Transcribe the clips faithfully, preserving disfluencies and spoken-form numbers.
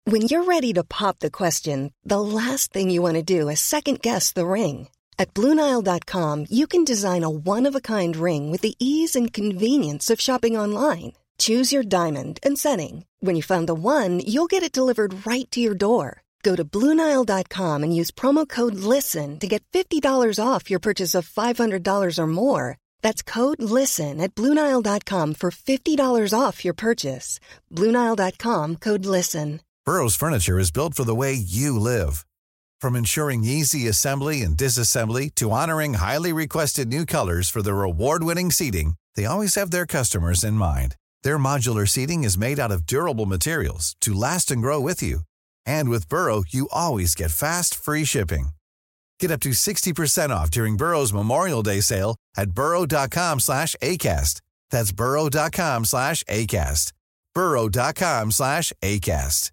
When you're ready to pop the question, the last thing you want to do is second-guess the ring. At Blue Nile dot com, you can design a one-of-a-kind ring with the ease and convenience of shopping online. Choose your diamond and setting. When you find the one, you'll get it delivered right to your door. Go to Blue Nile dot com and use promo code LISTEN to get fifty dollars off your purchase of five hundred dollars or more. That's code LISTEN at Blue Nile dot com for fifty dollars off your purchase. Blue Nile dot com, code LISTEN. Burrow's furniture is built for the way you live. From ensuring easy assembly and disassembly to honoring highly requested new colors for their award-winning seating, they always have their customers in mind. Their modular seating is made out of durable materials to last and grow with you. And with Burrow, you always get fast, free shipping. Get up to sixty percent off during Burrow's Memorial Day sale at burrow dot com slash acast. That's burrow dot com slash acast. burrow dot com slash acast.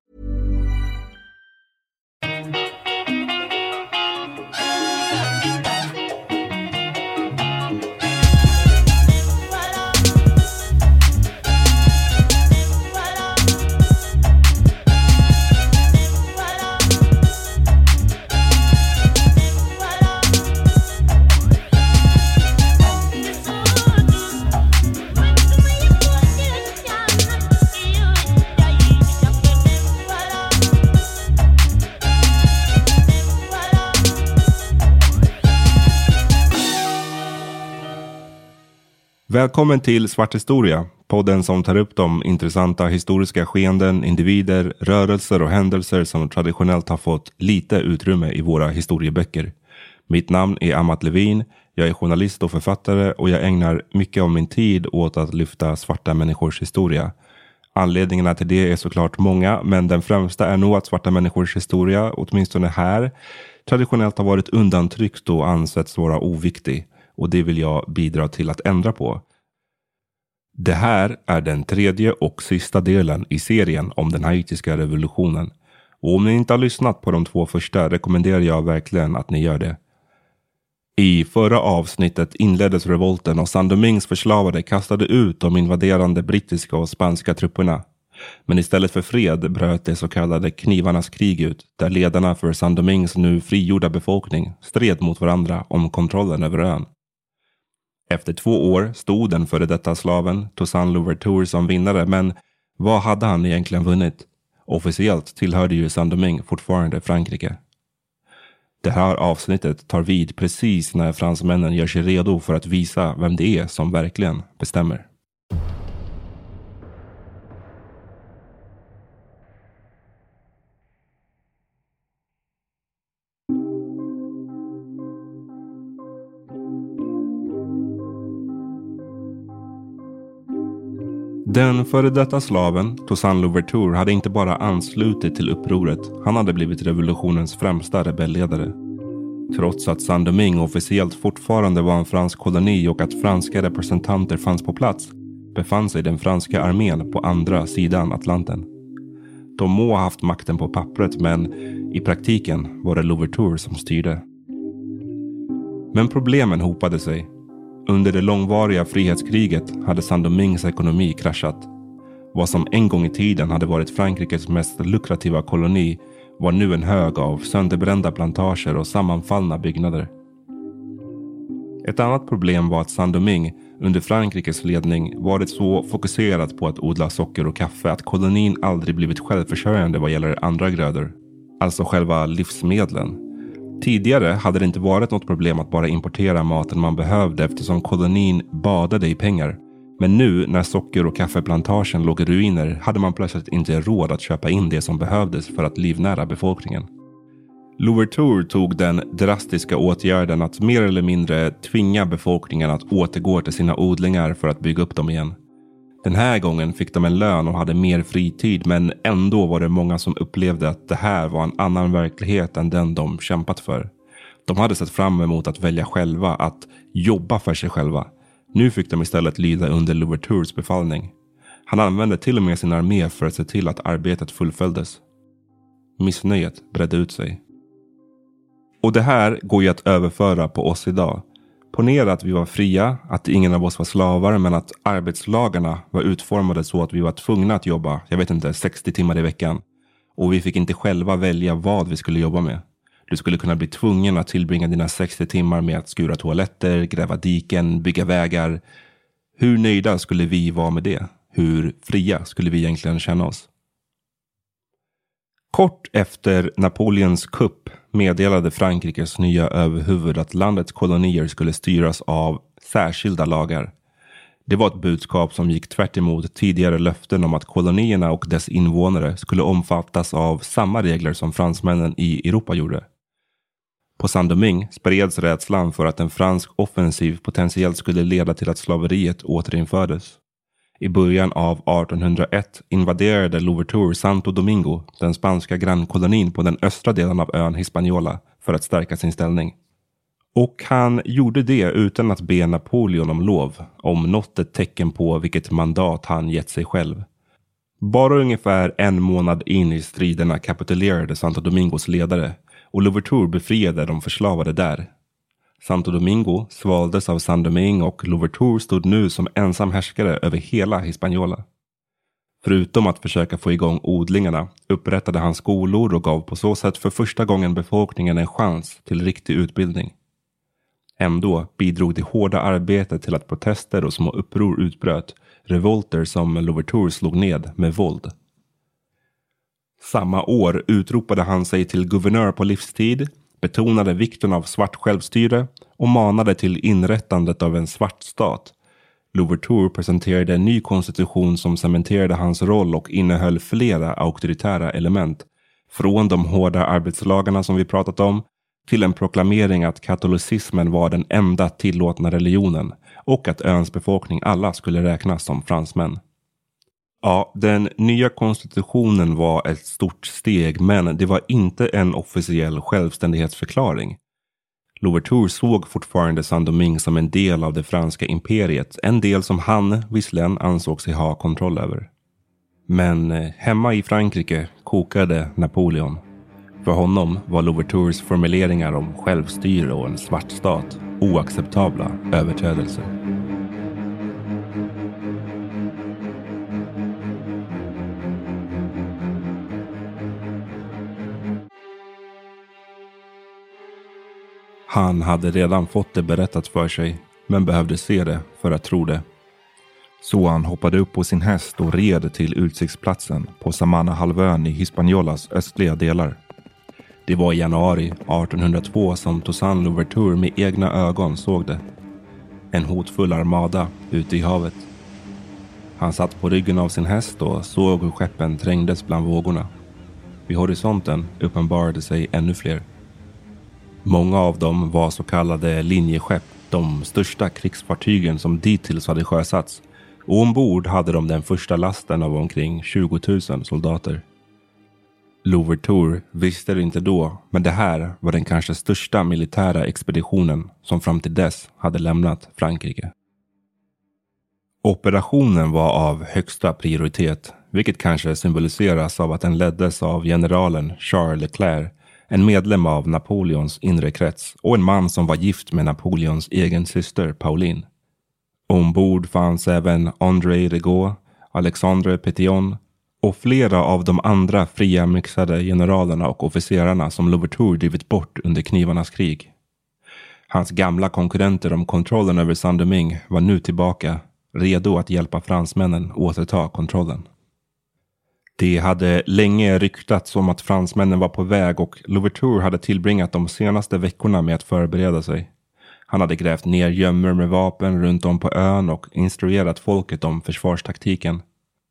Välkommen till Svart historia, podden som tar upp de intressanta historiska skeenden, individer, rörelser och händelser som traditionellt har fått lite utrymme i våra historieböcker. Mitt namn är Amat Levin, jag är journalist och författare och jag ägnar mycket av min tid åt att lyfta svarta människors historia. Anledningarna till det är såklart många, men den främsta är nog att svarta människors historia, åtminstone här, traditionellt har varit undantryckt och ansetts vara oviktig. Och det vill jag bidra till att ändra på. Det här är den tredje och sista delen i serien om den haitiska revolutionen. Och om ni inte har lyssnat på de två första rekommenderar jag verkligen att ni gör det. I förra avsnittet inleddes revolten och Saint-Domingues förslavade kastade ut de invaderande brittiska och spanska trupperna. Men istället för fred bröt det så kallade knivarnas krig ut, där ledarna för Saint-Domingues nu frigjorda befolkning stred mot varandra om kontrollen över ön. Efter två år stod den före detta slaven Toussaint Louverture som vinnare, men vad hade han egentligen vunnit? Officiellt tillhörde ju Saint-Domingue fortfarande Frankrike. Det här avsnittet tar vid precis när fransmännen gör sig redo för att visa vem det är som verkligen bestämmer. Den före detta slaven, Toussaint Louverture, hade inte bara anslutit till upproret, han hade blivit revolutionens främsta rebellledare. Trots att Saint-Domingue officiellt fortfarande var en fransk koloni och att franska representanter fanns på plats, befann sig den franska armén på andra sidan Atlanten. De må ha haft makten på pappret, men i praktiken var det Louverture som styrde. Men problemen hopade sig. Under det långvariga frihetskriget hade Saint-Domingues ekonomi kraschat. Vad som en gång i tiden hade varit Frankrikes mest lukrativa koloni var nu en hög av sönderbrända plantager och sammanfallna byggnader. Ett annat problem var att Saint-Domingue under Frankrikes ledning varit så fokuserat på att odla socker och kaffe att kolonin aldrig blivit självförsörjande vad gäller andra grödor, alltså själva livsmedlen. Tidigare hade det inte varit något problem att bara importera maten man behövde eftersom kolonin badade i pengar. Men nu när socker- och kaffeplantagen låg i ruiner hade man plötsligt inte råd att köpa in det som behövdes för att livnära befolkningen. Louverture tog den drastiska åtgärden att mer eller mindre tvinga befolkningen att återgå till sina odlingar för att bygga upp dem igen. Den här gången fick de en lön och hade mer fritid, men ändå var det många som upplevde att det här var en annan verklighet än den de kämpat för. De hade sett fram emot att välja själva, att jobba för sig själva. Nu fick de istället lyda under Louvertures befallning. Han använde till och med sin armé för att se till att arbetet fullföljdes. Missnöjet bredde ut sig. Och det här går ju att överföra på oss idag. Ponera att vi var fria, att ingen av oss var slavar, men att arbetslagarna var utformade så att vi var tvungna att jobba, jag vet inte, sextio timmar i veckan. och vi fick inte själva välja vad vi skulle jobba med. Du skulle kunna bli tvungen att tillbringa dina sextio timmar med att skura toaletter, gräva diken, bygga vägar. Hur nöjda skulle vi vara med det? Hur fria skulle vi egentligen känna oss? Kort efter Napoleons kupp meddelade Frankrikes nya överhuvud att landets kolonier skulle styras av särskilda lagar. Det var ett budskap som gick tvärt emot tidigare löften om att kolonierna och dess invånare skulle omfattas av samma regler som fransmännen i Europa gjorde. På Saint-Domingue spreds rädslan för att en fransk offensiv potentiellt skulle leda till att slaveriet återinfördes. I början av artonhundraett invaderade Louverture Santo Domingo, den spanska grannkolonin på den östra delen av ön Hispaniola, för att stärka sin ställning. Och han gjorde det utan att be Napoleon om lov, om något ett tecken på vilket mandat han gett sig själv. Bara ungefär en månad in i striderna kapitulerade Santo Domingos ledare och Louverture befriade de förslavade där. Santo Domingo svaldes av Saint-Domingue och Louverture stod nu som ensam härskare över hela Hispaniola. Förutom att försöka få igång odlingarna upprättade han skolor och gav på så sätt för första gången befolkningen en chans till riktig utbildning. Ändå bidrog det hårda arbetet till att protester och små uppror utbröt, revolter som Louverture slog ned med våld. Samma år utropade han sig till guvernör på livstid, betonade vikten av svart självstyre och manade till inrättandet av en svart stat. Louverture presenterade en ny konstitution som cementerade hans roll och innehöll flera auktoritära element, från de hårda arbetslagarna som vi pratat om till en proklamering att katolicismen var den enda tillåtna religionen och att öns befolkning alla skulle räknas som fransmän. Ja, den nya konstitutionen var ett stort steg, men det var inte en officiell självständighetsförklaring. Louverture såg fortfarande Saint-Domingue som en del av det franska imperiet, en del som han visserligen ansåg sig ha kontroll över. Men hemma i Frankrike kokade Napoleon. För honom var Louvertures formuleringar om självstyre och en svart stat oacceptabla överträdelser. Han hade redan fått det berättat för sig, men behövde se det för att tro det. Så han hoppade upp på sin häst och red till utsiktsplatsen på Samana-halvön i Hispaniolas östliga delar. Det var i januari artonhundratvå som Toussaint Louverture med egna ögon såg det. En hotfull armada ute i havet. Han satt på ryggen av sin häst och såg hur skeppen trängdes bland vågorna. Vid horisonten uppenbarade sig ännu fler. Många av dem var så kallade linjeskepp, de största krigsfartygen som dittills hade sjösatts, och ombord hade de den första lasten av omkring tjugo tusen soldater. Louverture visste det inte då, men det här var den kanske största militära expeditionen som fram till dess hade lämnat Frankrike. Operationen var av högsta prioritet, vilket kanske symboliseras av att den leddes av generalen Charles Leclerc, en medlem av Napoleons inre krets och en man som var gift med Napoleons egen syster Pauline. Ombord fanns även André Rigaud, Alexandre Pétion och flera av de andra fria mixade generalerna och officerarna som Louverture drivit bort under knivarnas krig. Hans gamla konkurrenter om kontrollen över Saint-Domingue var nu tillbaka, redo att hjälpa fransmännen återta kontrollen. Det hade länge ryktats om att fransmännen var på väg och Louverture hade tillbringat de senaste veckorna med att förbereda sig. Han hade grävt ner gömmor med vapen runt om på ön och instruerat folket om försvarstaktiken.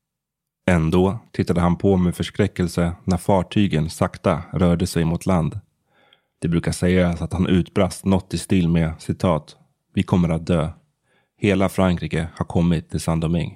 Ändå tittade han på med förskräckelse när fartygen sakta rörde sig mot land. Det brukar sägas att han utbrast något i stil med, citat, "Vi kommer att dö. Hela Frankrike har kommit till Saint-Domingue."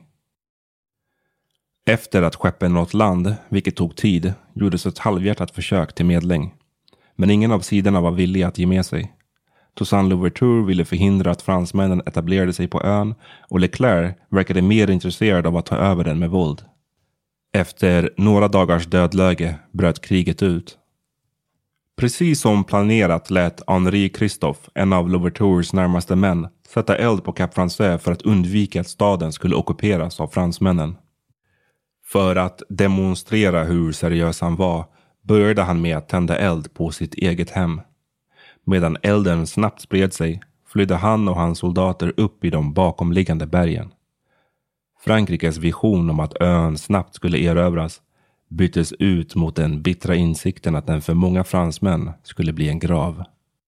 Efter att skeppen nått land, vilket tog tid, gjordes ett halvhjärtat försök till medling. Men ingen av sidorna var villig att ge med sig. Toussaint Louverture ville förhindra att fransmännen etablerade sig på ön och Leclerc verkade mer intresserad av att ta över den med våld. Efter några dagars dödläge bröt kriget ut. Precis som planerat lät Henri Christophe, en av Louvertures närmaste män, sätta eld på Cap Français för att undvika att staden skulle ockuperas av fransmännen. För att demonstrera hur seriös han var började han med att tända eld på sitt eget hem. Medan elden snabbt spred sig flydde han och hans soldater upp i de bakomliggande bergen. Frankrikes vision om att ön snabbt skulle erövras byttes ut mot den bittra insikten att den för många fransmän skulle bli en grav.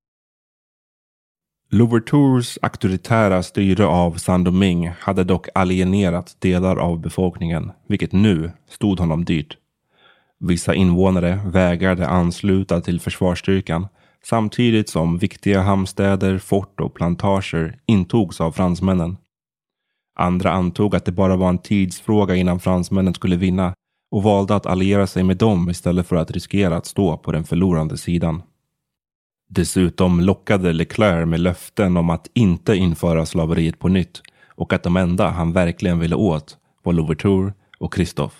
Louvertures auktoritära styre av Saint-Domingue hade dock alienerat delar av befolkningen, vilket nu stod honom dyrt. Vissa invånare vägrade ansluta till försvarsstyrkan, samtidigt som viktiga hamnstäder, fort och plantager intogs av fransmännen. Andra antog att det bara var en tidsfråga innan fransmännen skulle vinna och valde att alliera sig med dem istället för att riskera att stå på den förlorande sidan. Dessutom lockade Leclerc med löften om att inte införa slaveriet på nytt och att de enda han verkligen ville åt var Louverture och Christophe.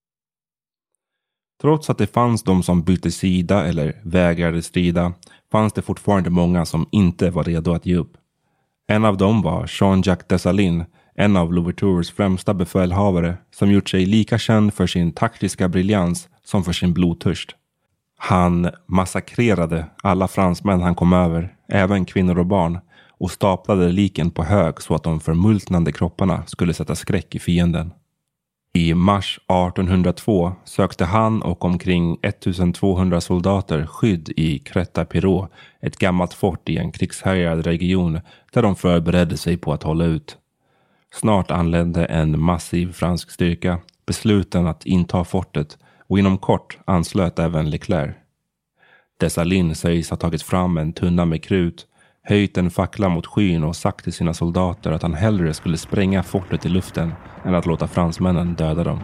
Trots att det fanns de som bytte sida eller vägrade strida fanns det fortfarande många som inte var redo att ge upp. En av dem var Jean-Jacques Dessalines, en av Louvertures främsta befälhavare som gjort sig lika känd för sin taktiska briljans som för sin blodtörst. Han massakrerade alla fransmän han kom över, även kvinnor och barn, och staplade liken på hög så att de förmultnande kropparna skulle sätta skräck i fienden. I mars artonhundratvå sökte han och omkring ettusentvåhundra soldater skydd i Crête-à-Pirot, ett gammalt fort i en krigshärjad region där de förberedde sig på att hålla ut. Snart anlände en massiv fransk styrka, besluten att inta fortet, och inom kort anslöt även Leclerc. Dessalines sägs ha tagit fram en tunna med krut, höjt en fackla mot skyn och sagt till sina soldater att han hellre skulle spränga fortet i luften än att låta fransmännen döda dem.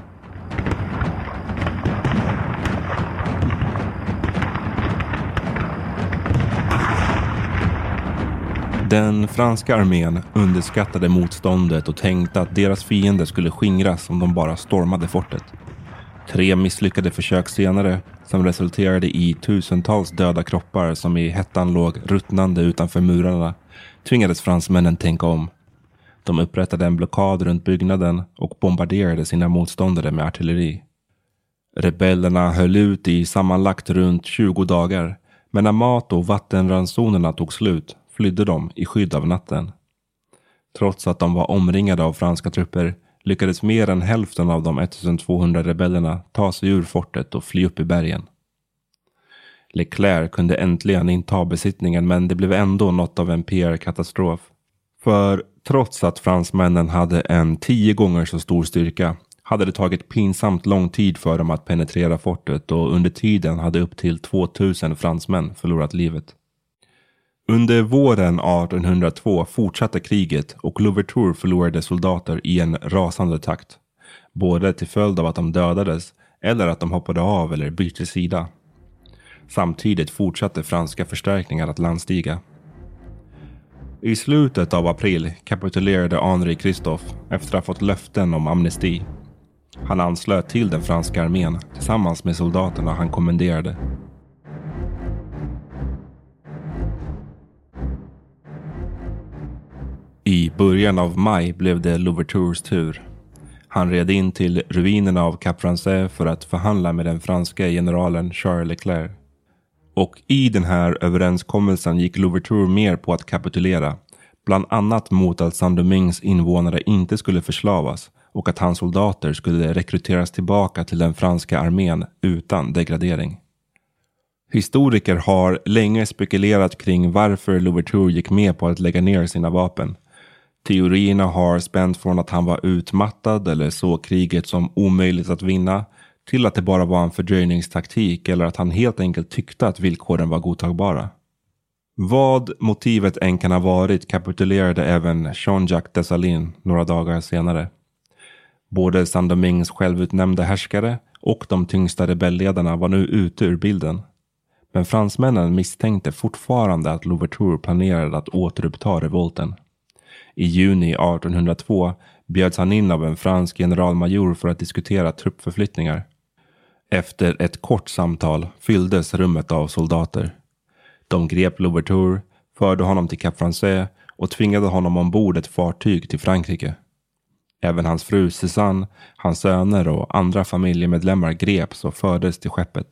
Den franska armén underskattade motståndet och tänkte att deras fiender skulle skingras om de bara stormade fortet. Tre misslyckade försök senare, som resulterade i tusentals döda kroppar som i hettan låg ruttnande utanför murarna, tvingades fransmännen tänka om. De upprättade en blockad runt byggnaden och bombarderade sina motståndare med artilleri. Rebellerna höll ut i sammanlagt runt tjugo dagar, men när mat- och vattenransonerna tog slut flydde de i skydd av natten. Trots att de var omringade av franska trupper lyckades mer än hälften av de ettusentvåhundra rebellerna ta sig ur fortet och fly upp i bergen. Leclerc kunde äntligen inta besittningen, men det blev ändå något av en P R-katastrof. För trots att fransmännen hade en tio gånger så stor styrka hade det tagit pinsamt lång tid för dem att penetrera fortet, och under tiden hade upp till tvåtusen fransmän förlorat livet. Under våren artonhundratvå fortsatte kriget och Louverture förlorade soldater i en rasande takt. Både till följd av att de dödades eller att de hoppade av eller bytte sida. Samtidigt fortsatte franska förstärkningar att landstiga. I slutet av april kapitulerade Henri Christophe efter att ha fått löften om amnesti. Han anslöt till den franska armén tillsammans med soldaterna han kommenderade. I början av maj blev det Louvertures tur. Han red in till ruinerna av Cap Français för att förhandla med den franska generalen Charles Leclerc. Och i den här överenskommelsen gick Louverture mer på att kapitulera, bland annat mot att Saint-Domingues invånare inte skulle förslavas och att hans soldater skulle rekryteras tillbaka till den franska armén utan degradering. Historiker har länge spekulerat kring varför Louverture gick med på att lägga ner sina vapen. Teorierna har spänt från att han var utmattad eller såg kriget som omöjligt att vinna till att det bara var en fördröjningstaktik eller att han helt enkelt tyckte att villkoren var godtagbara. Vad motivet än kan ha varit kapitulerade även Jean-Jacques Dessalines några dagar senare. Både Saint-Domingues självutnämnda härskare och de tyngsta rebellledarna var nu ute ur bilden. Men fransmännen misstänkte fortfarande att Louverture planerade att återuppta revolten. I juni artonhundratvå bjöds han in av en fransk generalmajor för att diskutera truppförflyttningar. Efter ett kort samtal fylldes rummet av soldater. De grep Louverture, förde honom till Cap Français och tvingade honom ombord ett fartyg till Frankrike. Även hans fru Susanne, hans söner och andra familjemedlemmar greps och fördes till skeppet.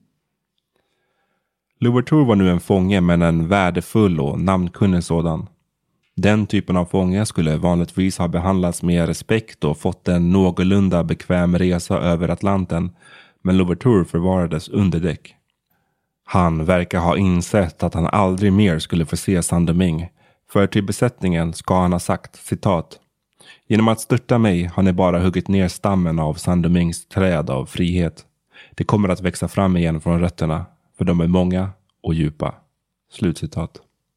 Louverture var nu en fånge, men en värdefull och namnkunnig sådan. Den typen av fånge skulle vanligtvis ha behandlats med respekt och fått en någorlunda bekväm resa över Atlanten, men Louverture förvarades under däck. Han verkar ha insett att han aldrig mer skulle få se Saint-Domingue, för till besättningen ska han ha sagt, citat: "Genom att störta mig har ni bara huggit ner stammen av Saint-Domingues träd av frihet. Det kommer att växa fram igen från rötterna, för de är många och djupa." Slutcitat.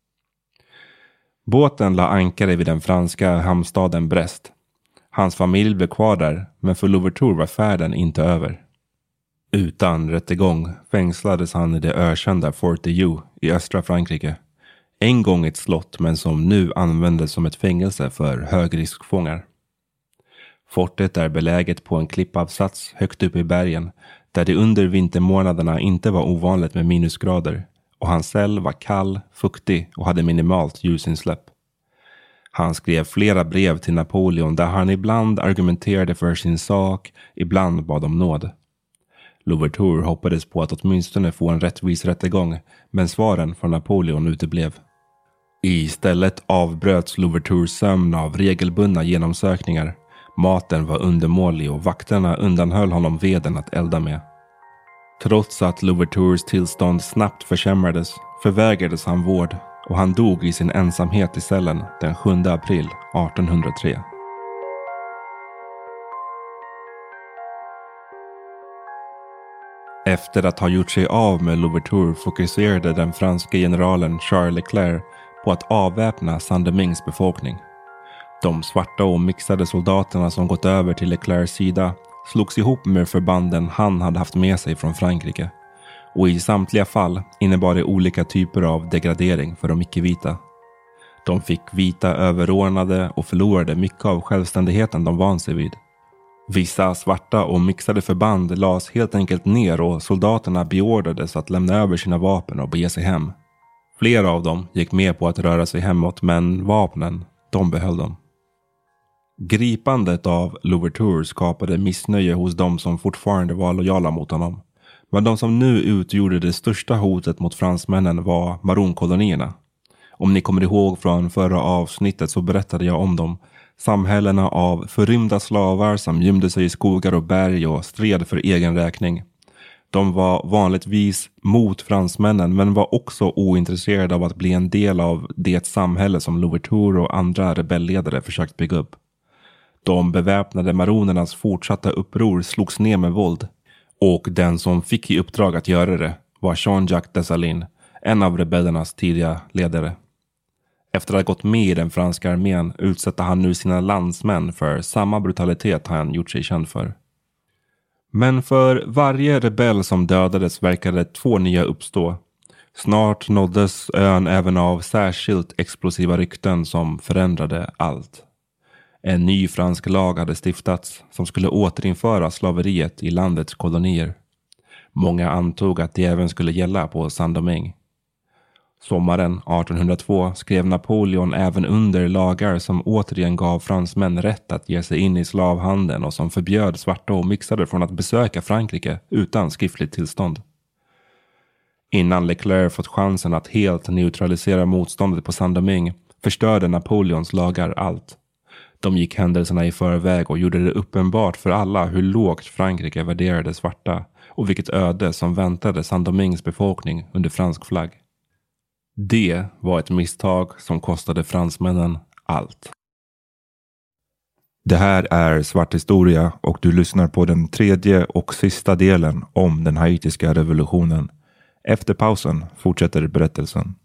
Båten la ankare vid den franska hamnstaden Brest. Hans familj blev kvar där, men för Louverture var färden inte över. Utan rättegång fängslades han i det ökända Fort de Joux i östra Frankrike. En gång ett slott, men som nu användes som ett fängelse för högriskfångar. Fortet är beläget på en klippavsats högt upp i bergen, där det under vintermånaderna inte var ovanligt med minusgrader, och hans cell var kall, fuktig och hade minimalt ljusinsläpp. Han skrev flera brev till Napoleon där han ibland argumenterade för sin sak, ibland bad om nåd. Louverture hoppades på att åtminstone få en rättvis rättegång, men svaren från Napoleon uteblev. Istället avbröts Louvertures sömn av regelbundna genomsökningar. Maten var undermålig och vakterna undanhöll honom veden att elda med. Trots att Louvertures tillstånd snabbt försämrades förvägrades han vård, och han dog i sin ensamhet i cellen den sjunde april artonhundratre. Efter att ha gjort sig av med Louverture fokuserade den franska generalen Charles Leclerc på att avväpna Saint-Domingues befolkning. De svarta och mixade soldaterna som gått över till Leclercs sida slogs ihop med förbanden han hade haft med sig från Frankrike, och i samtliga fall innebar det olika typer av degradering för de icke-vita. De fick vita överordnade och förlorade mycket av självständigheten de van sig vid. Vissa svarta och mixade förband lades helt enkelt ner och soldaterna beordrades att lämna över sina vapen och bege sig hem. Flera av dem gick med på att röra sig hemåt, men vapnen, de behöll dem. Gripandet av Louverture skapade missnöje hos de som fortfarande var lojala mot honom. Men de som nu utgjorde det största hotet mot fransmännen var maronkolonierna. Om ni kommer ihåg från förra avsnittet så berättade jag om dem. Samhällena av förrymda slavar som gömde sig i skogar och berg och stred för egen räkning. De var vanligtvis mot fransmännen, men var också ointresserade av att bli en del av det samhälle som Louverture och andra rebellledare försökt bygga upp. De beväpnade maronernas fortsatta uppror slogs ner med våld, och den som fick i uppdrag att göra det var Jean-Jacques Dessalines, en av rebellernas tidiga ledare. Efter att ha gått med i den franska armén utsatte han nu sina landsmän för samma brutalitet han gjort sig känd för. Men för varje rebell som dödades verkade två nya uppstå. Snart nåddes ön även av särskilt explosiva rykten som förändrade allt. En ny fransk lag hade stiftats som skulle återinföra slaveriet i landets kolonier. Många antog att det även skulle gälla på Saint-Domingue. Sommaren artonhundratvå skrev Napoleon även under lagar som återigen gav fransmän rätt att ge sig in i slavhandeln och som förbjöd svarta och mixade från att besöka Frankrike utan skriftligt tillstånd. Innan Leclerc fått chansen att helt neutralisera motståndet på Saint-Domingue förstörde Napoleons lagar allt. De gick händelserna i förväg och gjorde det uppenbart för alla hur lågt Frankrike värderade svarta och vilket öde som väntade Saint-Domingues befolkning under fransk flagg. Det var ett misstag som kostade fransmännen allt. Det här är Svart historia och du lyssnar på den tredje och sista delen om den haitiska revolutionen. Efter pausen fortsätter berättelsen.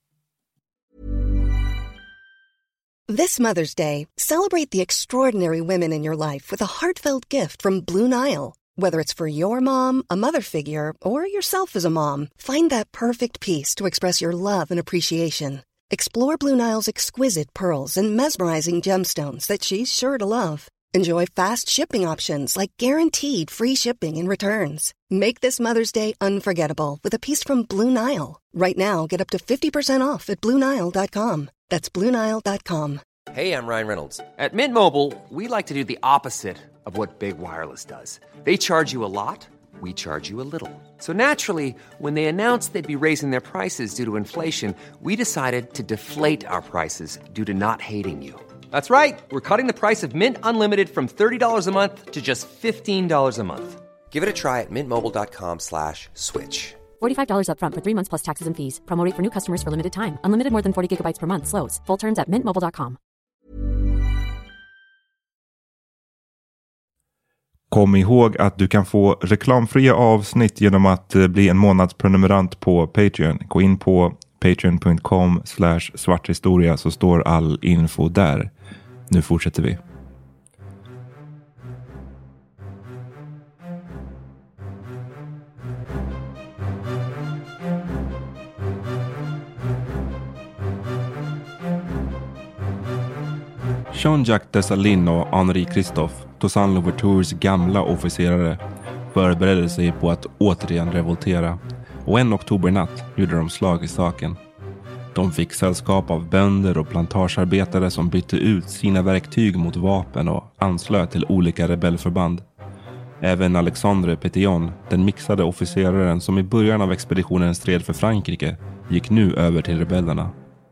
This Mother's Day, celebrate the extraordinary women in your life with a heartfelt gift from Blue Nile. Whether it's for your mom, a mother figure, or yourself as a mom, find that perfect piece to express your love and appreciation. Explore Blue Nile's exquisite pearls and mesmerizing gemstones that she's sure to love. Enjoy fast shipping options like guaranteed free shipping and returns. Make this Mother's Day unforgettable with a piece from Blue Nile. Right now, get up to fifty percent off at Blue Nile dot com. That's Blue Nile dot com. Hey, I'm Ryan Reynolds. At Mint Mobile, we like to do the opposite of what Big Wireless does. They charge you a lot, we charge you a little. So naturally, when they announced they'd be raising their prices due to inflation, we decided to deflate our prices due to not hating you. That's right. We're cutting the price of Mint Unlimited from thirty dollars a month to just fifteen dollars a month. Give it a try at mintmobile.com slash switch. forty-five dollars up front for three months plus taxes and fees. Promo rate for new customers for limited time. Unlimited more than forty gigabytes per month. Slows full terms at mint mobile dot com. Kom ihåg att du kan få reklamfria avsnitt genom att bli en månadsprenumerant på Patreon. Gå in på patreon dot com slash svarthistoria så står all info där. Nu fortsätter vi. Jean-Jacques Dessalines och Henri Christophe, Toussaint Louvertures gamla officerare, förberedde sig på att återigen revoltera, och en oktobernatt gjorde de slag i saken. De fick sällskap av bönder och plantagearbetare som bytte ut sina verktyg mot vapen och anslöt till olika rebellförband. Även Alexandre Pétion, den mixade officeraren som i början av expeditionen stred för Frankrike, gick nu över till rebellerna.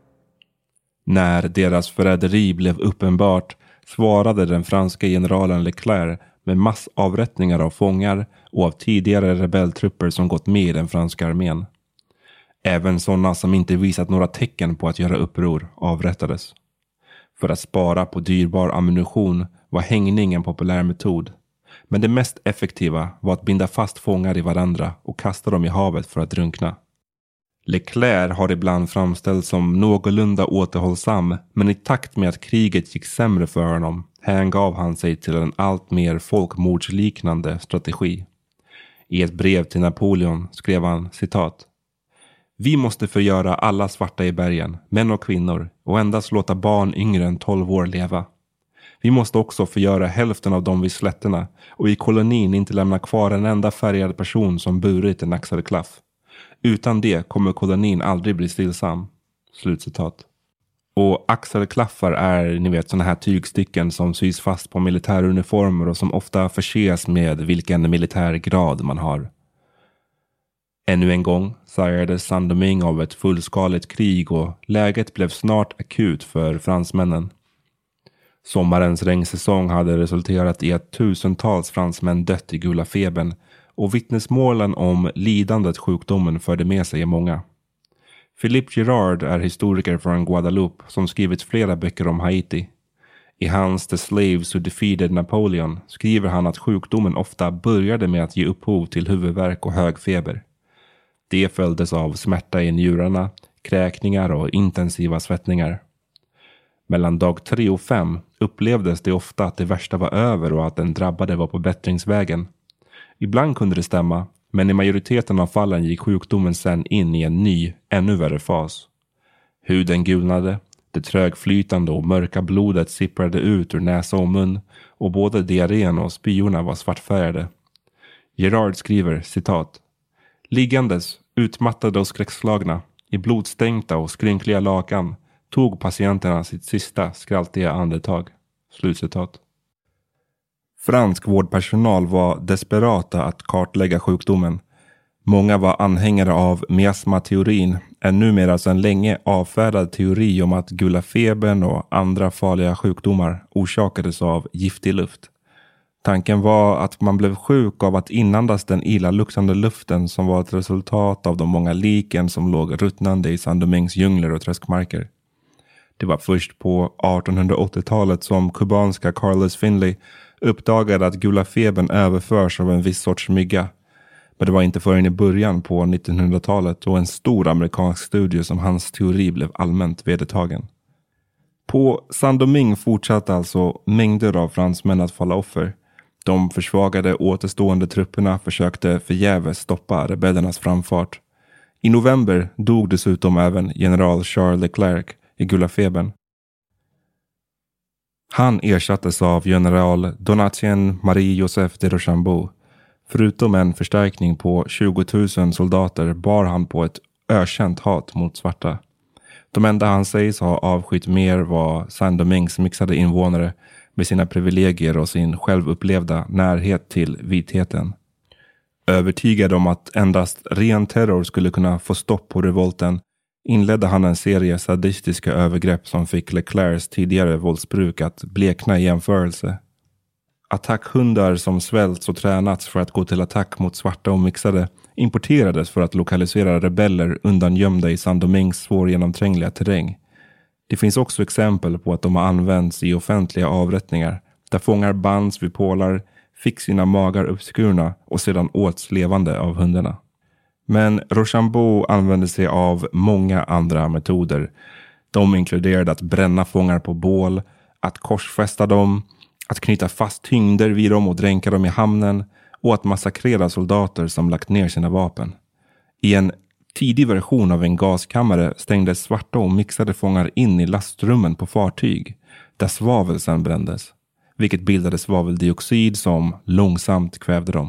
När deras förräderi blev uppenbart svarade den franska generalen Leclerc med massavrättningar av fångar och av tidigare rebelltrupper som gått med i den franska armén. Även sådana som inte visat några tecken på att göra uppror avrättades. För att spara på dyrbar ammunition var hängning en populär metod. Men det mest effektiva var att binda fast fångar i varandra och kasta dem i havet för att drunkna. Leclerc har ibland framställts som någorlunda återhållsam, men i takt med att kriget gick sämre för honom hängav han sig till en allt mer folkmordsliknande strategi. I ett brev till Napoleon skrev han, citat: "Vi måste förgöra alla svarta i bergen, män och kvinnor, och endast låta barn yngre än tolv år leva. Vi måste också förgöra hälften av dem vid slätterna och i kolonin inte lämna kvar en enda färgad person som burit en axelklaff. Utan det kommer kolonin aldrig bli stillsam." Slutcitat. Och axelklaffar är, ni vet, såna här tygstycken som sys fast på militäruniformer och som ofta förses med vilken militär grad man har. Ännu en gång sargades Saint-Domingue av ett fullskaligt krig och läget blev snart akut för fransmännen. Sommarens regnsäsong hade resulterat i att tusentals fransmän dött i gula febern, och vittnesmålen om lidandet sjukdomen förde med sig många. Philippe Girard är historiker från Guadeloupe som skrivit flera böcker om Haiti. I hans The Slaves Who Defeated Napoleon skriver han att sjukdomen ofta började med att ge upphov till huvudvärk och hög feber. Det följdes av smärta i njurarna, kräkningar och intensiva svettningar. Mellan dag tre och fem upplevdes det ofta att det värsta var över och att den drabbade var på bättringsvägen. Ibland kunde det stämma, men i majoriteten av fallen gick sjukdomen sen in i en ny, ännu värre fas. Huden gulnade, det trögflytande och mörka blodet sipprade ut ur näsa och mun, och både diarrén och spyorna var svartfärgade. Gerard skriver, citat: "Liggandes, utmattade och skräckslagna, i blodstänkta och skrynkliga lakan, tog patienterna sitt sista skraltiga andetag." Slutcitat. Fransk vårdpersonal var desperata att kartlägga sjukdomen. Många var anhängare av miasmateorin, en numera sedan länge avfärdad teori om att gula febern och andra farliga sjukdomar orsakades av giftig luft. Tanken var att man blev sjuk av att inandas den illaluktande luften som var ett resultat av de många liken som låg ruttnande i Saint-Domingues djungler och träskmarker. Det var först på artonhundraåttiotalet som kubanska Carlos Finley uppdagade att gula febern överförs av en viss sorts mygga. Men det var inte förrän i början på nittonhundratalet och en stor amerikansk studie som hans teori blev allmänt vedertagen. På Saint-Domingue fortsatte alltså mängder av fransmän att falla offer. De försvagade återstående trupperna försökte förgäves stoppa rebellernas framfart. I november dog dessutom även general Charles Leclerc i gula febern. Han ersattes av general Donatien Marie-Joseph de Rochambeau. Förutom en förstärkning på tjugo tusen soldater bar han på ett ökänt hat mot svarta. De enda han sägs ha avskytt mer var Saint-Domingues mixade invånare med sina privilegier och sin självupplevda närhet till vitheten. Övertygad om att endast ren terror skulle kunna få stopp på revolten inledde han en serie sadistiska övergrepp som fick Leclercs tidigare våldsbruk att blekna i jämförelse. Attackhundar som svälts och tränats för att gå till attack mot svarta och mixade importerades för att lokalisera rebeller undangömda i Saint-Domingues svårgenomträngliga terräng. Det finns också exempel på att de har använts i offentliga avrättningar där fångar bands vid pålar, fick sina magar uppskurna och sedan åts levande av hundarna. Men Rochambeau använde sig av många andra metoder. De inkluderade att bränna fångar på bål, att korsfästa dem, att knyta fast tyngder vid dem och dränka dem i hamnen och att massakrera soldater som lagt ner sina vapen. I en tidig version av en gaskammare stängdes svarta och mixade fångar in i lastrummen på fartyg där svavel sedan brändes, vilket bildade svaveldioxid som långsamt kvävde dem.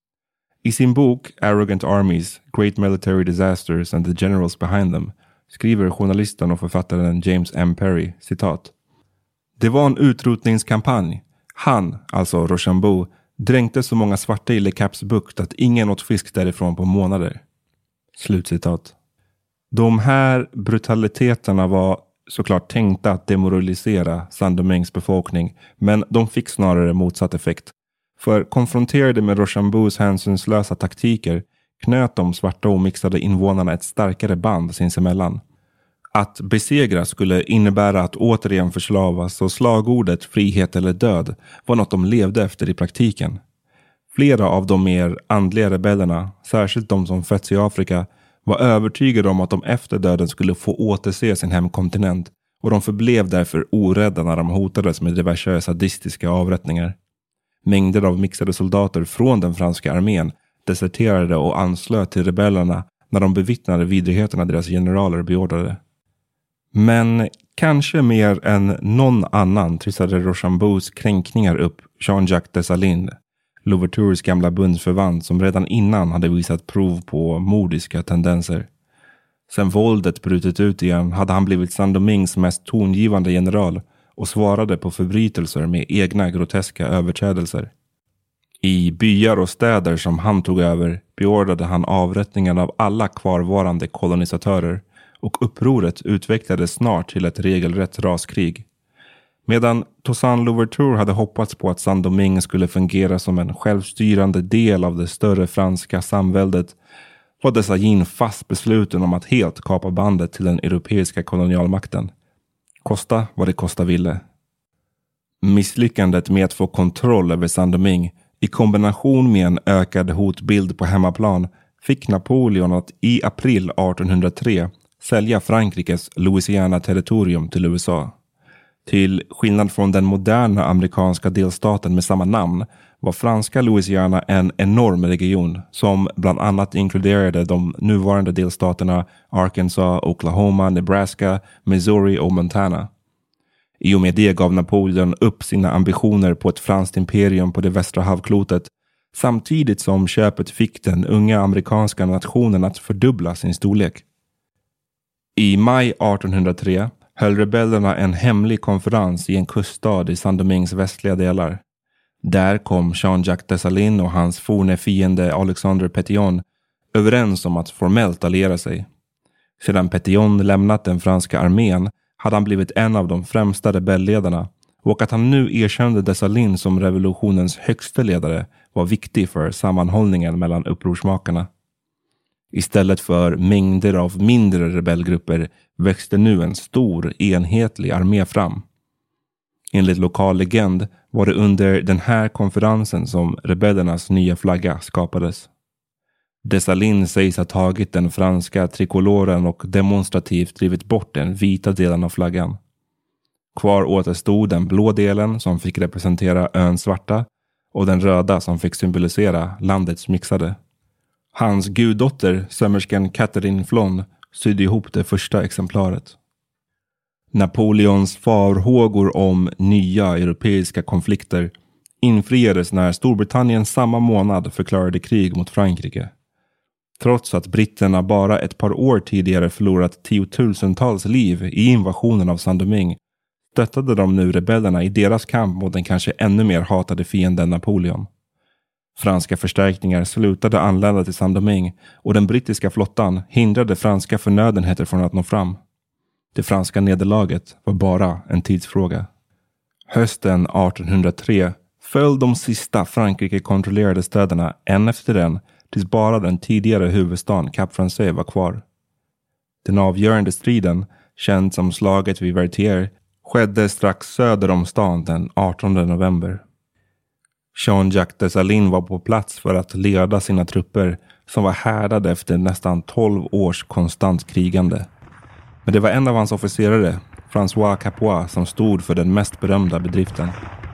I sin bok Arrogant Armies, Great Military Disasters and the Generals Behind Them skriver journalisten och författaren James M. Perry, citat: "Det var en utrotningskampanj. Han, alltså Rochambeau, dränkte så många svarta i Le Caps bukt att ingen åt fisk därifrån på månader." Slutcitat. De här brutaliteterna var såklart tänkta att demoralisera Saint-Domingues befolkning, men de fick snarare motsatt effekt. För konfronterade med Rochambeaus hänsynslösa taktiker knöt de svarta och mixade invånarna ett starkare band sinsemellan. Att besegra skulle innebära att återigen förslavas och slagordet frihet eller död var något de levde efter i praktiken. Flera av de mer andliga rebellerna, särskilt de som fötts i Afrika, var övertygade om att de efter döden skulle få återse sin hemkontinent och de förblev därför orädda när de hotades med diverse sadistiska avrättningar. Mängder av mixade soldater från den franska armén deserterade och anslöt till rebellerna när de bevittnade vidrigheterna deras generaler beordrade. Men kanske mer än någon annan trissade Rochambeaus kränkningar upp Jean-Jacques Dessalines, Louvertures gamla bundsförvant som redan innan hade visat prov på mordiska tendenser. Sen våldet brutit ut igen hade han blivit Saint-Domingues mest tongivande general och svarade på förbrytelser med egna groteska överträdelser. I byar och städer som han tog över beordrade han avrättningen av alla kvarvarande kolonisatörer och upproret utvecklades snart till ett regelrätt raskrig. Medan Toussaint Louverture hade hoppats på att Saint-Domingue skulle fungera som en självstyrande del av det större franska samväldet var Dessalines fast besluten om att helt kapa bandet till den europeiska kolonialmakten. Kosta vad det kosta ville. Misslyckandet med att få kontroll över Saint-Domingue i kombination med en ökad hotbild på hemmaplan fick Napoleon att i april artonhundratre sälja Frankrikes Louisiana-territorium till U S A. Till skillnad från den moderna amerikanska delstaten med samma namn var franska Louisiana en enorm region som bland annat inkluderade de nuvarande delstaterna Arkansas, Oklahoma, Nebraska, Missouri och Montana. I och med det gav Napoleon upp sina ambitioner på ett franskt imperium på det västra havklotet samtidigt som köpet fick den unga amerikanska nationen att fördubbla sin storlek. I maj artonhundratre höll rebellerna en hemlig konferens i en kuststad i Saint-Domingues västliga delar. Där kom Jean-Jacques Dessalines och hans forne fiende Alexandre Pétion överens om att formellt alliera sig. Sedan Pétion lämnat den franska armén hade han blivit en av de främsta rebellledarna och att han nu erkände Dessalines som revolutionens högsta ledare var viktig för sammanhållningen mellan upprorsmakarna. Istället för mängder av mindre rebellgrupper växte nu en stor enhetlig armé fram. Enligt lokal legend var det under den här konferensen som rebellernas nya flagga skapades. Dessalines sägs ha tagit den franska trikoloren och demonstrativt drivit bort den vita delen av flaggan. Kvar återstod den blå delen som fick representera ön svarta och den röda som fick symbolisera landets mixade. Hans guddotter, sömmerskan Catherine Flon, sydde ihop det första exemplaret. Napoleons farhågor om nya europeiska konflikter infriades när Storbritannien samma månad förklarade krig mot Frankrike. Trots att britterna bara ett par år tidigare förlorat tiotusentals liv i invasionen av Saint-Domingue stöttade de nu rebellerna i deras kamp mot den kanske ännu mer hatade fienden Napoleon. Franska förstärkningar slutade anlända till Saint-Domingue och den brittiska flottan hindrade franska förnödenheter från att nå fram. Det franska nederlaget var bara en tidsfråga. Hösten artonhundratre föll de sista Frankrike-kontrollerade städerna en efter en tills bara den tidigare huvudstaden Cap Français var kvar. Den avgörande striden, känd som slaget vid Vertières, skedde strax söder om stan den artonde november. Jean-Jacques Dessalines var på plats för att leda sina trupper som var härdade efter nästan tolv års konstant krigande. Men det var en av hans officerare, François Capois, som stod för den mest berömda bedriften.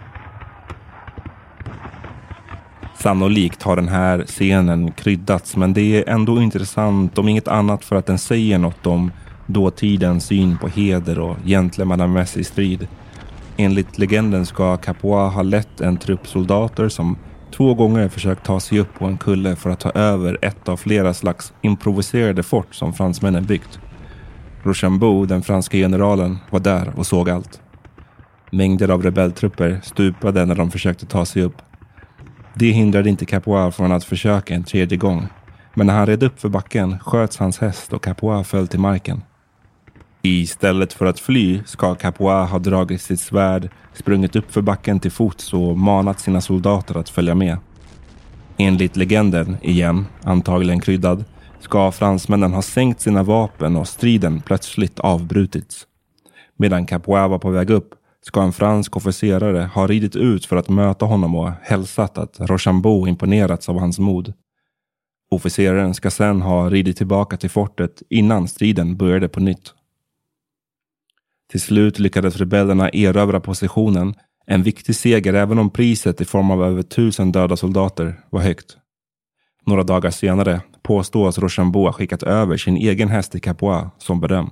Sannolikt har den här scenen kryddats, men det är ändå intressant om inget annat för att den säger något om dåtidens syn på heder och gentlemannamässig strid. Enligt legenden ska Capois ha lett en trupp soldater som två gånger försökt ta sig upp på en kulle för att ta över ett av flera slags improviserade fort som fransmännen byggt. Rochambeau, den franska generalen, var där och såg allt. Mängder av rebelltrupper stupade när de försökte ta sig upp. Det hindrade inte Capois från att försöka en tredje gång. Men när han red upp för backen sköts hans häst och Capois föll till marken. Istället för att fly ska Capois ha dragit sitt svärd, sprungit upp för backen till fots och manat sina soldater att följa med. Enligt legenden, igen, antagligen kryddad, ska fransmännen ha sänkt sina vapen och striden plötsligt avbrutits. Medan Capois var på väg upp ska en fransk officerare ha ridit ut för att möta honom och hälsat att Rochambeau imponerats av hans mod. Officeraren ska sen ha ridit tillbaka till fortet innan striden började på nytt. Till slut lyckades rebellerna erövra positionen, en viktig seger även om priset i form av över tusen döda soldater var högt. Några dagar senare påstås Rochambeau ha skickat över sin egen häst till Capois som beröm.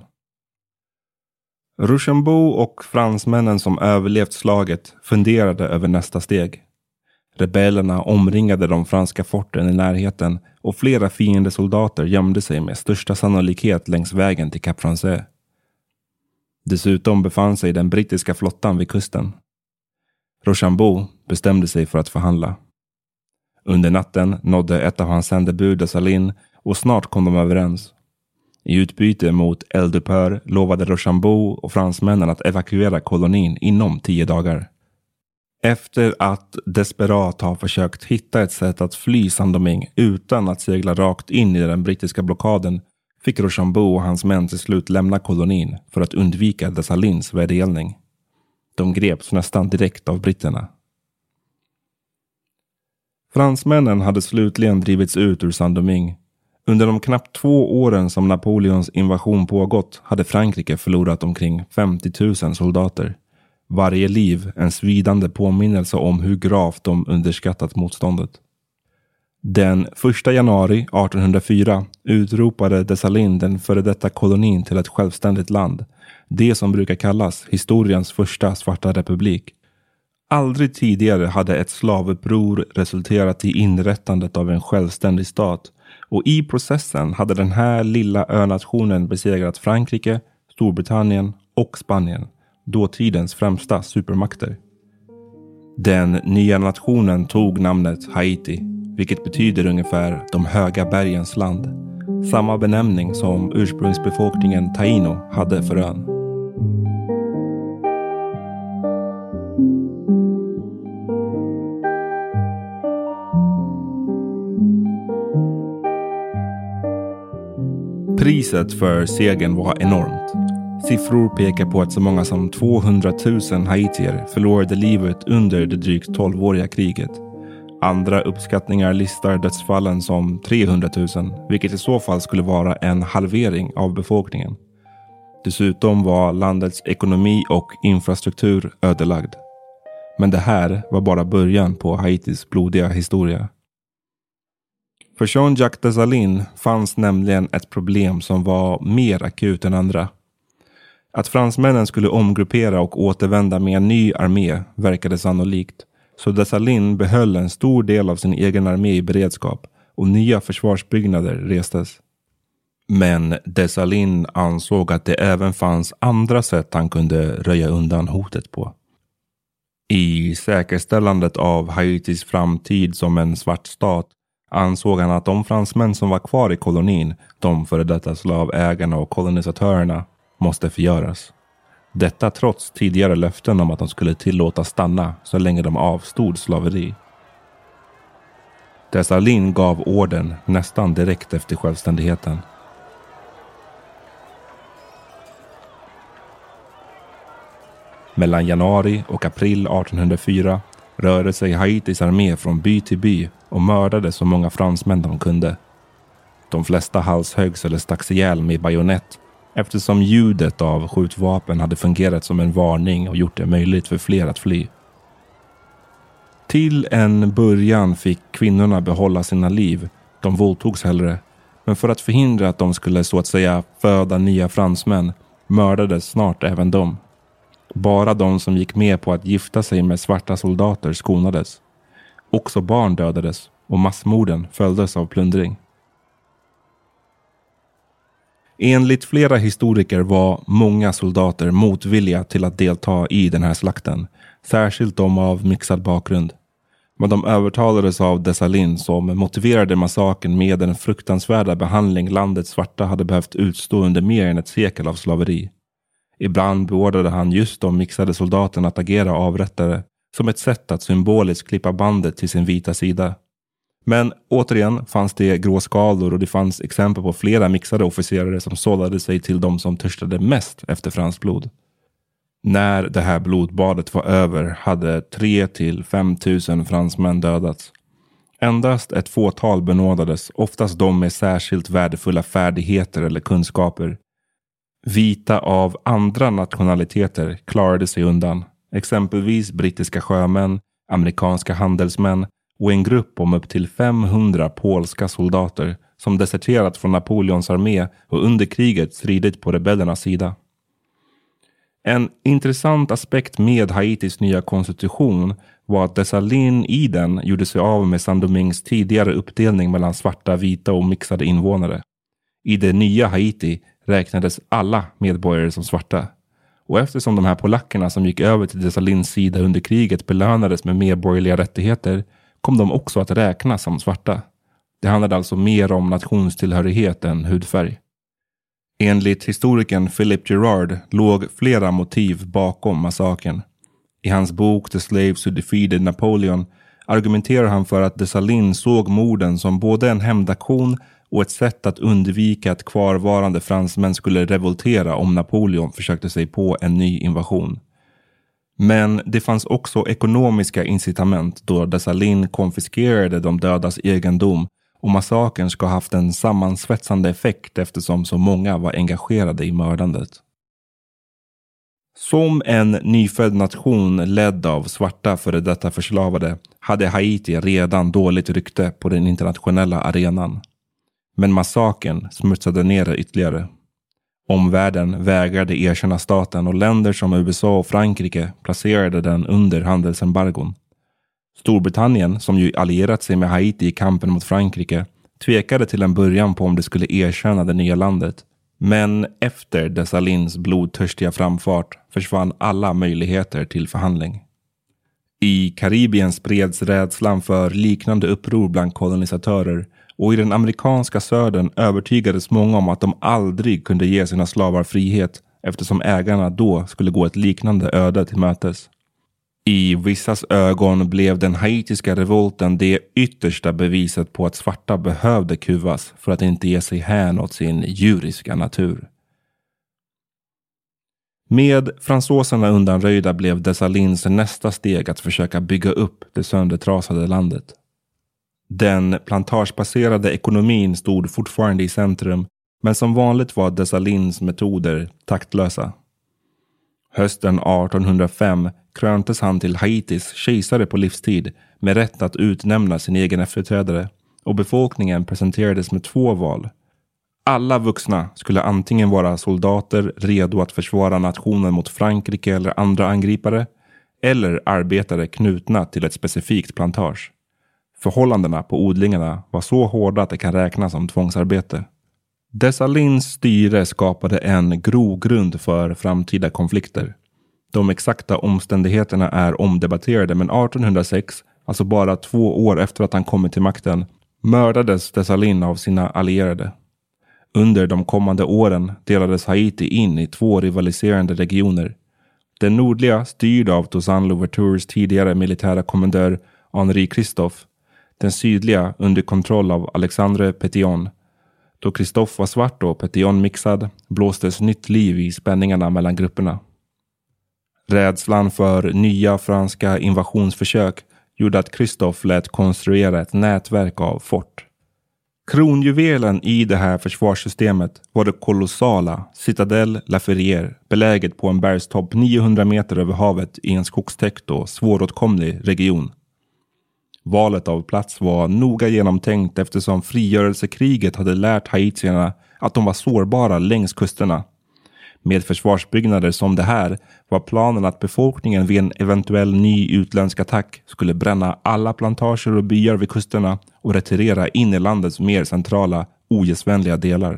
Rochambeau och fransmännen som överlevt slaget funderade över nästa steg. Rebellerna omringade de franska forten i närheten och flera fiendesoldater gömde sig med största sannolikhet längs vägen till Cap Français. Dessutom befann sig den brittiska flottan vid kusten. Rochambeau bestämde sig för att förhandla. Under natten nådde ett av hans sändebud Dessalines och snart kom de överens. I utbyte mot eldupphör lovade Rochambeau och fransmännen att evakuera kolonin inom tio dagar. Efter att desperat ha försökt hitta ett sätt att fly Saint-Domingue utan att segla rakt in i den brittiska blockaden fick Rochambeau och hans män till slut lämna kolonin för att undvika Dessalines vedergällning. De greps nästan direkt av britterna. Fransmännen hade slutligen drivits ut ur Saint-Domingue. Under de knappt två åren som Napoleons invasion pågått hade Frankrike förlorat omkring femtio tusen soldater. Varje liv en svidande påminnelse om hur gravt de underskattat motståndet. Den första januari artonhundrafyra utropade Dessalines den före detta kolonin till ett självständigt land. Det som brukar kallas historiens första svarta republik. Aldrig tidigare hade ett slavuppror resulterat i inrättandet av en självständig stat. Och i processen hade den här lilla önationen besegrat Frankrike, Storbritannien och Spanien, dåtidens främsta supermakter. Den nya nationen tog namnet Haiti, vilket betyder ungefär de höga bergens land. Samma benämning som ursprungsbefolkningen Taino hade för ön. Priset för segern var enormt. Siffror pekar på att så många som tvåhundratusen haitier förlorade livet under det drygt tolvåriga kriget. Andra uppskattningar listar dödsfallen som trehundratusen, vilket i så fall skulle vara en halvering av befolkningen. Dessutom var landets ekonomi och infrastruktur ödelagd. Men det här var bara början på Haitis blodiga historia. För Jean-Jacques Dessalines fanns nämligen ett problem som var mer akut än andra. Att fransmännen skulle omgruppera och återvända med en ny armé verkade sannolikt, så Dessalines behöll en stor del av sin egen armé i beredskap och nya försvarsbyggnader restes. Men Dessalines ansåg att det även fanns andra sätt han kunde röja undan hotet på. I säkerställandet av Haitis framtid som en svart stat ansåg han att de fransmän som var kvar i kolonin, de före detta slavägarna och kolonisatörerna, måste förgöras. Detta trots tidigare löften om att de skulle tillåta stanna så länge de avstod slaveri. Dessalines gav orden nästan direkt efter självständigheten. Mellan januari och april artonhundrafyra rörde sig Haitis armé från by till by och mördade så många fransmän de kunde. De flesta halshöggs eller stacks ihjäl med bajonett eftersom ljudet av skjutvapen hade fungerat som en varning och gjort det möjligt för fler att fly. Till en början fick kvinnorna behålla sina liv. De våldtogs hellre. Men för att förhindra att de skulle så att säga föda nya fransmän mördades snart även de. Bara de som gick med på att gifta sig med svarta soldater skonades. Också barn dödades och massmorden följdes av plundring. Enligt flera historiker var många soldater motvilliga till att delta i den här slakten, särskilt de av mixad bakgrund. Men de övertalades av Dessalines som motiverade massakern med den fruktansvärda behandling landets svarta hade behövt utstå under mer än ett sekel av slaveri. Ibland beordrade han just de mixade soldaterna att agera avrättare som ett sätt att symboliskt klippa bandet till sin vita sida. Men återigen fanns det gråskalor och det fanns exempel på flera mixade officerare som sållade sig till de som törstade mest efter franskt blod. När det här blodbadet var över hade tre till fem tusen fransmän dödats. Endast ett fåtal benådades, oftast de med särskilt värdefulla färdigheter eller kunskaper. Vita av andra nationaliteter klarade sig undan, exempelvis brittiska sjömän, amerikanska handelsmän och en grupp om upp till femhundra polska soldater som deserterat från Napoleons armé och under kriget stridit på rebellernas sida. En intressant aspekt med Haitis nya konstitution var att Dessalines i den gjorde sig av med Saint-Domingues tidigare uppdelning mellan svarta, vita och mixade invånare. I det nya Haiti räknades alla medborgare som svarta. Och eftersom de här polackerna som gick över till Dessalines sida under kriget belönades med medborgerliga rättigheter kom de också att räknas som svarta. Det handlade alltså mer om nationstillhörighet än hudfärg. Enligt historikern Philip Gerard låg flera motiv bakom massakern. I hans bok The Slaves Who Defeated Napoleon argumenterar han för att Dessalines såg morden som både en hämndaktion och ett sätt att undvika att kvarvarande fransmän skulle revoltera om Napoleon försökte sig på en ny invasion. Men det fanns också ekonomiska incitament då Dessalines konfiskerade de dödas egendom och massakern ska ha haft en sammansvetsande effekt eftersom så många var engagerade i mördandet. Som en nyfödd nation ledd av svarta före detta förslavade hade Haiti redan dåligt rykte på den internationella arenan. Men massakern smutsade ner det ytterligare. Omvärlden vägrade erkänna staten och länder som U S A och Frankrike placerade den under handelsembargon. Storbritannien, som ju allierat sig med Haiti i kampen mot Frankrike, tvekade till en början på om det skulle erkänna det nya landet. Men efter Dessalines blodtörstiga framfart försvann alla möjligheter till förhandling. I Karibien spreds rädslan för liknande uppror bland kolonisatörer och i den amerikanska södern övertygades många om att de aldrig kunde ge sina slavar frihet eftersom ägarna då skulle gå ett liknande öde till mötes. I vissas ögon blev den haitiska revolten det yttersta beviset på att svarta behövde kuvas för att inte ge sig hän åt sin djuriska natur. Med fransoserna undanröjda blev Dessalines nästa steg att försöka bygga upp det söndertrasade landet. Den plantagebaserade ekonomin stod fortfarande i centrum, men som vanligt var Dessalines metoder taktlösa. Hösten artonhundrafem kröntes han till Haitis kejsare på livstid med rätt att utnämna sin egen efterträdare och befolkningen presenterades med två val. Alla vuxna skulle antingen vara soldater redo att försvara nationen mot Frankrike eller andra angripare eller arbetare knutna till ett specifikt plantage. Förhållandena på odlingarna var så hårda att det kan räknas som tvångsarbete. Dessalines styre skapade en grogrund för framtida konflikter. De exakta omständigheterna är omdebatterade, men artonhundrasex, alltså bara två år efter att han kommit till makten, mördades Dessalines av sina allierade. Under de kommande åren delades Haiti in i två rivaliserande regioner. Den nordliga styrd av Toussaint Louvertures tidigare militära kommendör Henri Christophe. Den sydliga under kontroll av Alexandre Pétion. Då Christophe var svart och Pétion mixad blåstes nytt liv i spänningarna mellan grupperna. Rädslan för nya franska invasionsförsök gjorde att Christophe lät konstruera ett nätverk av fort. Kronjuvelen i det här försvarssystemet var det kolossala Citadelle La Ferrière, beläget på en bergstopp niohundra meter över havet i en skogstäckt och svåråtkomlig region. Valet av plats var noga genomtänkt eftersom frigörelsekriget hade lärt haitierna att de var sårbara längs kusterna. Med försvarsbyggnader som det här var planen att befolkningen vid en eventuell ny utländsk attack skulle bränna alla plantager och byar vid kusterna och retirera in i landets mer centrala, ogästvänliga delar.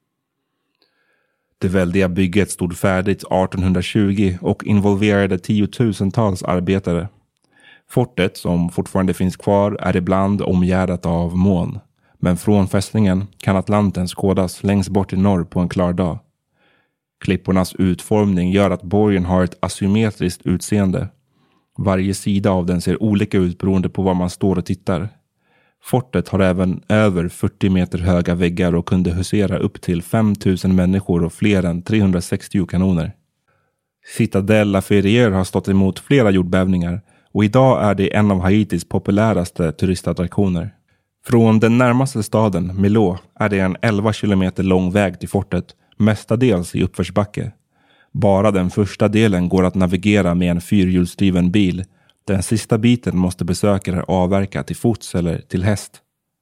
Det väldiga bygget stod färdigt artonhundratjugo och involverade tiotusentals arbetare. Fortet, som fortfarande finns kvar, är ibland omgärdat av moln, men från fästningen kan Atlanten skådas längst bort i norr på en klar dag. Klippornas utformning gör att borgen har ett asymmetriskt utseende. Varje sida av den ser olika ut beroende på var man står och tittar. Fortet har även över fyrtio meter höga väggar och kunde husera upp till fem tusen människor och fler än trehundrasextio kanoner. Citadelle La Ferrière har stått emot flera jordbävningar och idag är det en av Haitis populäraste turistattraktioner. Från den närmaste staden, Milo, är det en elva kilometer lång väg till fortet, mestadels i uppförsbacke. Bara den första delen går att navigera med en fyrhjulsdriven bil. Den sista biten måste besökare avverka till fots eller till häst.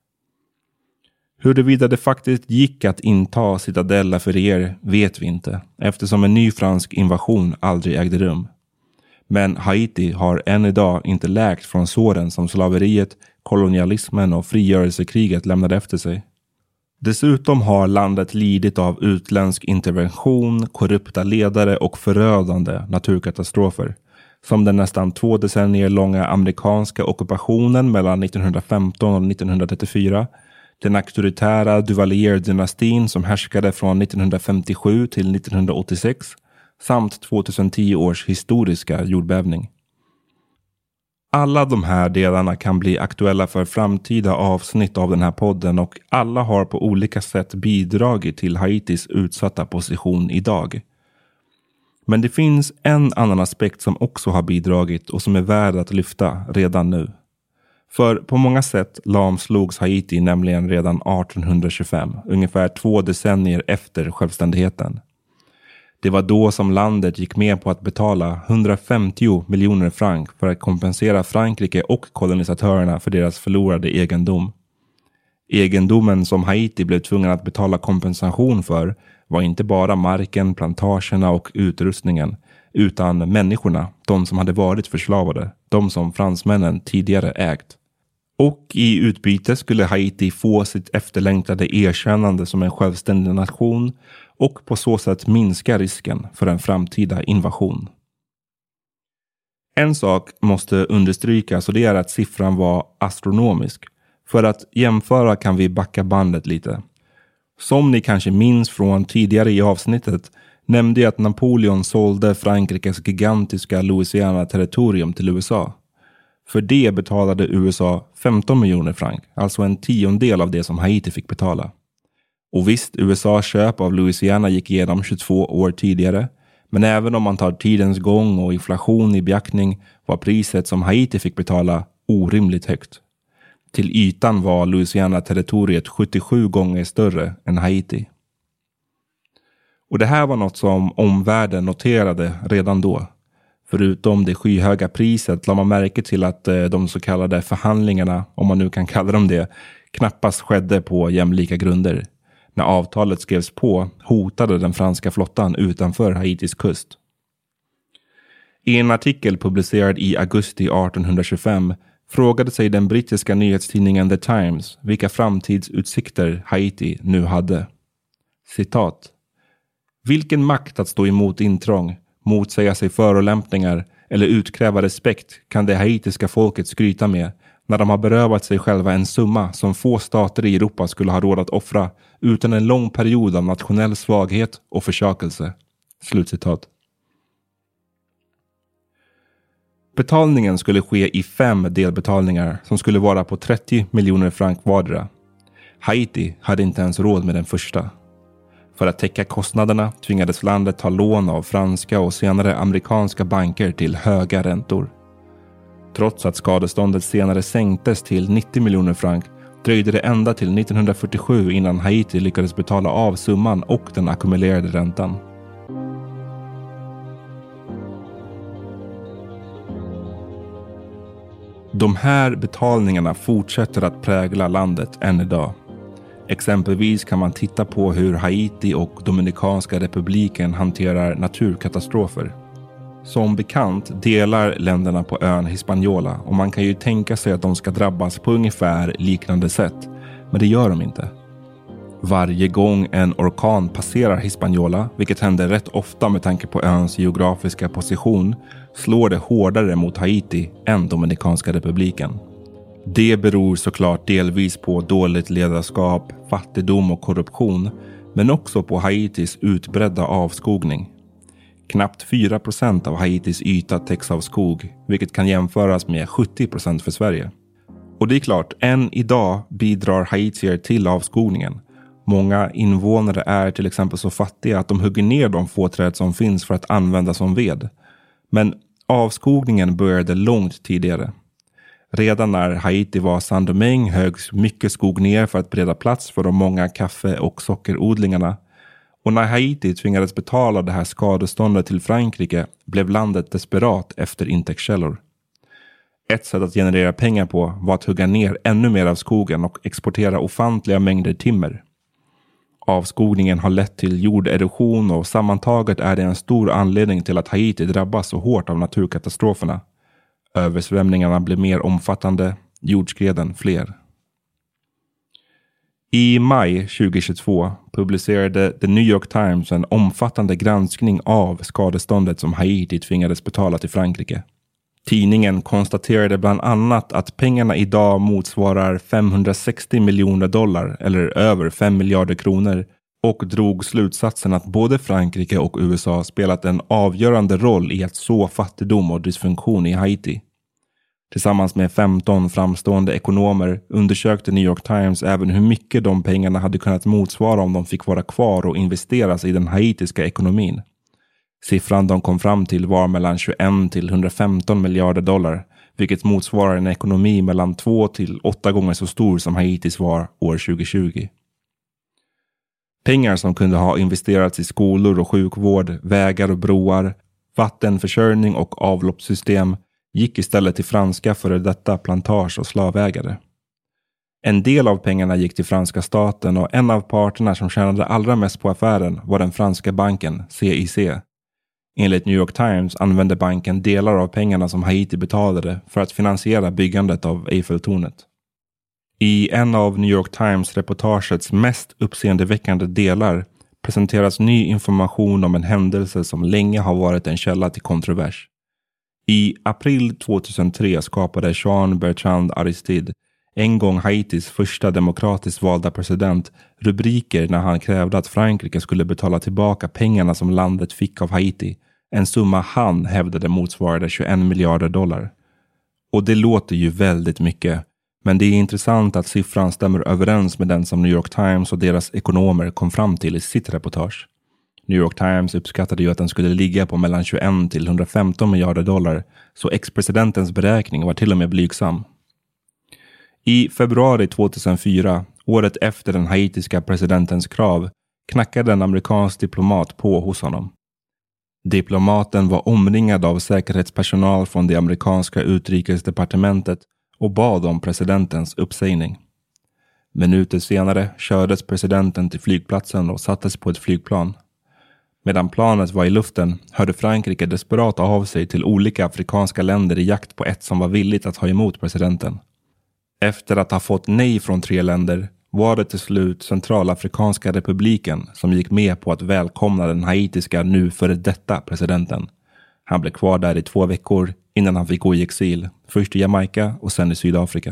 Huruvida det faktiskt gick att inta Citadelle La Ferrière vet vi inte, eftersom en ny fransk invasion aldrig ägde rum. Men Haiti har än idag inte läkt från såren som slaveriet, kolonialismen och frigörelsekriget lämnade efter sig. Dessutom har landet lidit av utländsk intervention, korrupta ledare och förödande naturkatastrofer. Som den nästan två decennier långa amerikanska ockupationen mellan nittonhundrafemton och nittonhundratrettiofyra, den auktoritära Duvalier-dynastin som härskade från nittonhundrafemtiosju till nittonhundraåttiosex samt tjugohundratio års historiska jordbävning. Alla de här delarna kan bli aktuella för framtida avsnitt av den här podden och alla har på olika sätt bidragit till Haitis utsatta position idag. Men det finns en annan aspekt som också har bidragit och som är värd att lyfta redan nu. För på många sätt lamslogs Haiti nämligen redan artonhundratjugofem, ungefär två decennier efter självständigheten. Det var då som landet gick med på att betala hundrafemtio miljoner franc för att kompensera Frankrike och kolonisatörerna för deras förlorade egendom. Egendomen som Haiti blev tvungen att betala kompensation för var inte bara marken, plantagerna och utrustningen, utan människorna, de som hade varit förslavade, de som fransmännen tidigare ägt. Och i utbyte skulle Haiti få sitt efterlängtade erkännande som en självständig nation och på så sätt minska risken för en framtida invasion. En sak måste understrykas och det är att siffran var astronomisk. För att jämföra kan vi backa bandet lite. Som ni kanske minns från tidigare i avsnittet nämnde jag att Napoleon sålde Frankrikes gigantiska Louisiana-territorium till U S A. För det betalade U S A femton miljoner franc, alltså en tiondel av det som Haiti fick betala. Och visst, U S A:s köp av Louisiana gick igenom tjugotvå år tidigare, men även om man tar tidens gång och inflation i beaktning var priset som Haiti fick betala orimligt högt. Till ytan var Louisiana-territoriet sjuttiosju gånger större än Haiti. Och det här var något som omvärlden noterade redan då. Förutom det skyhöga priset la man märke till att de så kallade förhandlingarna, om man nu kan kalla dem det, knappast skedde på jämlika grunder. När avtalet skrevs på hotade den franska flottan utanför Haitis kust. I en artikel publicerad i augusti artonhundratjugofem frågade sig den brittiska nyhetstidningen The Times vilka framtidsutsikter Haiti nu hade. Citat. Vilken makt att stå emot intrång, motsäga sig förolämpningar eller utkräva respekt kan det haitiska folket skryta med när de har berövat sig själva en summa som få stater i Europa skulle ha råd att offra utan en lång period av nationell svaghet och försakelse. Slutcitat. Betalningen skulle ske i fem delbetalningar som skulle vara på trettio miljoner franc vardera. Haiti hade inte ens råd med den första. För att täcka kostnaderna tvingades landet ta lån av franska och senare amerikanska banker till höga räntor. Trots att skadeståndet senare sänktes till nittio miljoner franc dröjde det ända till nittonhundrafyrtiosju innan Haiti lyckades betala av summan och den ackumulerade räntan. De här betalningarna fortsätter att prägla landet än idag. Exempelvis kan man titta på hur Haiti och Dominikanska republiken hanterar naturkatastrofer. Som bekant delar länderna på ön Hispaniola och man kan ju tänka sig att de ska drabbas på ungefär liknande sätt. Men det gör de inte. Varje gång en orkan passerar Hispaniola, vilket händer rätt ofta med tanke på öns geografiska position, slår det hårdare mot Haiti än Dominikanska republiken. Det beror såklart delvis på dåligt ledarskap, fattigdom och korruption, men också på Haitis utbredda avskogning. Knappt fyra procent av Haitis yta täcks av skog, vilket kan jämföras med sjuttio procent för Sverige. Och det är klart, än idag bidrar haitier till avskogningen. Många invånare är till exempel så fattiga att de hugger ner de få träd som finns för att använda som ved. Men avskogningen började långt tidigare. Redan när Haiti var Saint-Domingue högs mycket skog ner för att bereda plats för de många kaffe- och sockerodlingarna. Och när Haiti tvingades betala det här skadeståndet till Frankrike blev landet desperat efter intäktskällor. Ett sätt att generera pengar på var att hugga ner ännu mer av skogen och exportera ofantliga mängder timmer. Avskogningen har lett till jorderosion och sammantaget är det en stor anledning till att Haiti drabbas så hårt av naturkatastroferna. Översvämningarna blev mer omfattande, jordskreden fler. I maj tjugohundratjugotvå publicerade The New York Times en omfattande granskning av skadeståndet som Haiti tvingades betala till Frankrike. Tidningen konstaterade bland annat att pengarna idag motsvarar femhundrasextio miljoner dollar eller över fem miljarder kronor och drog slutsatsen att både Frankrike och U S A spelat en avgörande roll i att så fattigdom och dysfunktion i Haiti. Tillsammans med femton framstående ekonomer undersökte New York Times även hur mycket de pengarna hade kunnat motsvara om de fick vara kvar och investeras i den haitiska ekonomin. Siffran de kom fram till var mellan tjugoen till hundrafemton miljarder dollar, vilket motsvarar en ekonomi mellan två till åtta gånger så stor som Haitis var år tjugohundratjugo. Pengar som kunde ha investerats i skolor och sjukvård, vägar och broar, vattenförsörjning och avloppssystem gick istället till franska före detta plantage- och slavägare. En del av pengarna gick till franska staten och en av parterna som tjänade allra mest på affären var den franska banken C I C. Enligt New York Times använde banken delar av pengarna som Haiti betalade för att finansiera byggandet av Eiffeltornet. I en av New York Times reportagets mest uppseendeväckande delar presenteras ny information om en händelse som länge har varit en källa till kontrovers. I april tjugohundratre skapade Jean Bertrand Aristide, en gång Haitis första demokratiskt valda president, rubriker när han krävde att Frankrike skulle betala tillbaka pengarna som landet fick av Haiti, en summa han hävdade motsvarade tjugoen miljarder dollar. Och det låter ju väldigt mycket, men det är intressant att siffran stämmer överens med den som New York Times och deras ekonomer kom fram till i sitt reportage. New York Times uppskattade ju att den skulle ligga på mellan tjugoen till hundrafemton miljarder dollar, så ex-presidentens beräkning var till och med blygsam. I februari tjugohundrafyra, året efter den haitiska presidentens krav, knackade en amerikansk diplomat på hos honom. Diplomaten var omringad av säkerhetspersonal från det amerikanska utrikesdepartementet och bad om presidentens uppsägning. Minuter senare kördes presidenten till flygplatsen och sattes på ett flygplan. Medan planet var i luften hörde Frankrike desperat av sig till olika afrikanska länder i jakt på ett som var villigt att ta emot presidenten. Efter att ha fått nej från tre länder var det till slut Centralafrikanska republiken som gick med på att välkomna den haitiska nu före detta presidenten. Han blev kvar där i två veckor innan han fick gå i exil, först i Jamaica och sen i Sydafrika.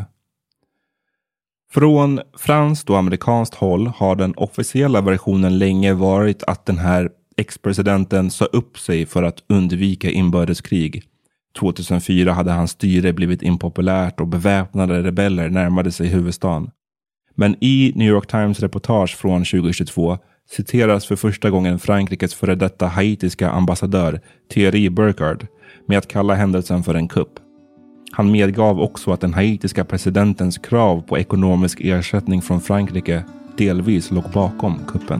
Från franskt och amerikanskt håll har den officiella versionen länge varit att den här ex-presidenten sa upp sig för att undvika inbördeskrig. tjugohundrafyra hade hans styre blivit impopulärt och beväpnade rebeller närmade sig huvudstaden. Men i New York Times reportage från tjugohundratjugotvå citeras för första gången Frankrikes före detta haitiska ambassadör Thierry Burkhardt med att kalla händelsen för en kupp. Han medgav också att den haitiska presidentens krav på ekonomisk ersättning från Frankrike delvis låg bakom kuppen.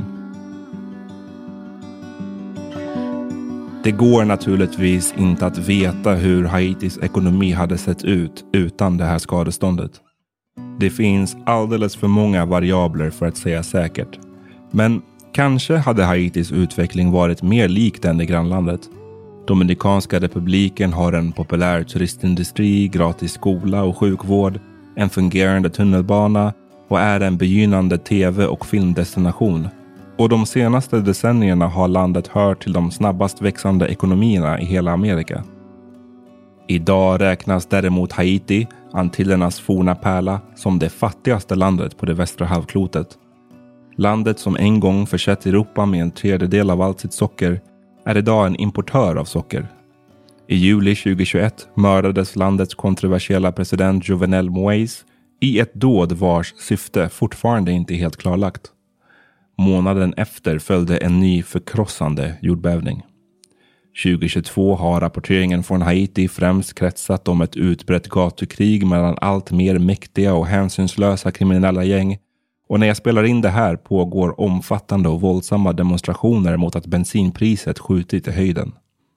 Det går naturligtvis inte att veta hur Haitis ekonomi hade sett ut utan det här skadeståndet. Det finns alldeles för många variabler för att säga säkert. Men kanske hade Haitis utveckling varit mer lik den i grannlandet. Dominikanska republiken har en populär turistindustri, gratis skola och sjukvård, en fungerande tunnelbana och är en begynnande tv- och filmdestination. Och de senaste decennierna har landet hört till de snabbast växande ekonomierna i hela Amerika. Idag räknas däremot Haiti, Antillernas forna pärla, som det fattigaste landet på det västra halvklotet. Landet som en gång försett Europa med en tredjedel av allt sitt socker är idag en importör av socker. I juli tjugohundratjugoett mördades landets kontroversiella president Jovenel Moïse i ett dåd vars syfte fortfarande inte är helt klarlagt. Månaden efter följde en ny förkrossande jordbävning. tjugohundratjugotvå har rapporteringen från Haiti främst kretsat om ett utbrett gatukrig mellan allt mer mäktiga och hänsynslösa kriminella gäng. Och när jag spelar in det här pågår omfattande och våldsamma demonstrationer mot att bensinpriset skjutit i höjden.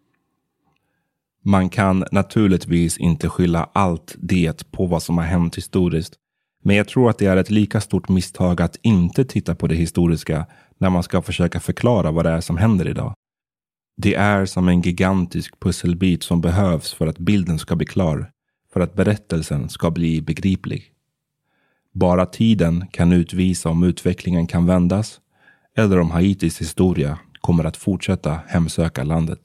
Man kan naturligtvis inte skylla allt det på vad som har hänt historiskt. Men jag tror att det är ett lika stort misstag att inte titta på det historiska när man ska försöka förklara vad det är som händer idag. Det är som en gigantisk pusselbit som behövs för att bilden ska bli klar, för att berättelsen ska bli begriplig. Bara tiden kan utvisa om utvecklingen kan vändas eller om Haitis historia kommer att fortsätta hemsöka landet.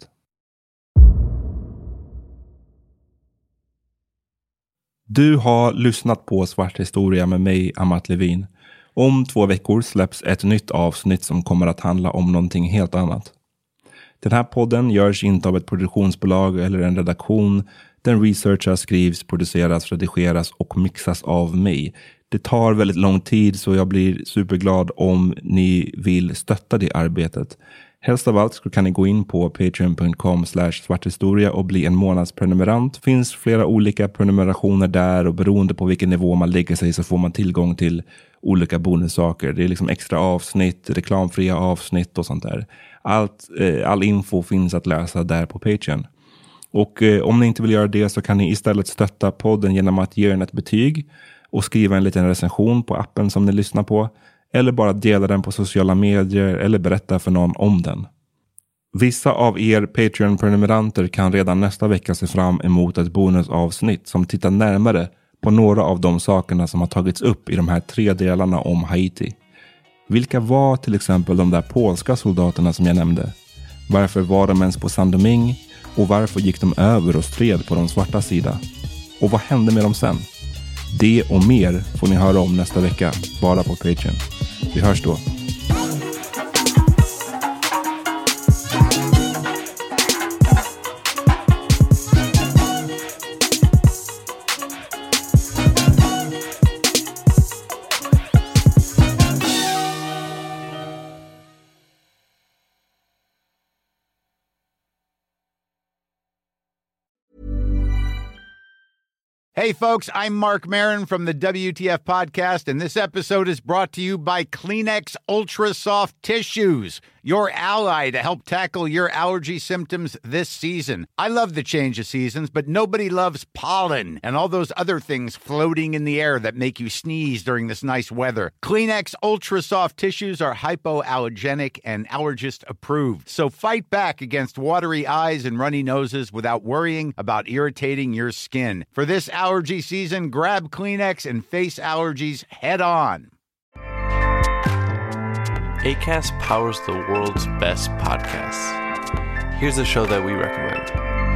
Du har lyssnat på Svart historia med mig, Amat Levin. Om två veckor släpps ett nytt avsnitt som kommer att handla om någonting helt annat. Den här podden görs inte av ett produktionsbolag eller en redaktion. Den researchas, skrivs, produceras, redigeras och mixas av mig. Det tar väldigt lång tid så jag blir superglad om ni vill stötta det arbetet. Helst av allt så kan ni gå in på patreon dot com slash svarthistoria och bli en månadsprenumerant. Finns flera olika prenumerationer där och beroende på vilken nivå man lägger sig så får man tillgång till olika bonussaker. Det är liksom extra avsnitt, reklamfria avsnitt och sånt där. Allt, eh, all info finns att läsa där på Patreon. Och eh, om ni inte vill göra det så kan ni istället stötta podden genom att ge den ett betyg och skriva en liten recension på appen som ni lyssnar på. Eller bara dela den på sociala medier eller berätta för någon om den. Vissa av er Patreon-prenumeranter kan redan nästa vecka se fram emot ett bonusavsnitt som tittar närmare på några av de sakerna som har tagits upp i de här tre delarna om Haiti. Vilka var till exempel de där polska soldaterna som jag nämnde? Varför var de ens på Saint-Domingue? Och varför gick de över och stred på de svarta sida? Och vad hände med dem sen? Det och mer får ni höra om nästa vecka, bara på Patreon. Vi hörs då. Hey, folks, I'm Mark Maron from the W T F Podcast, and this episode is brought to you by Kleenex Ultra Soft Tissues, your ally to help tackle your allergy symptoms this season. I love the change of seasons, but nobody loves pollen and all those other things floating in the air that make you sneeze during this nice weather. Kleenex Ultra Soft Tissues are hypoallergenic and allergist approved. So fight back against watery eyes and runny noses without worrying about irritating your skin. For this allergy season, grab Kleenex and face allergies head on. Acast powers the world's best podcasts. Here's a show that we recommend.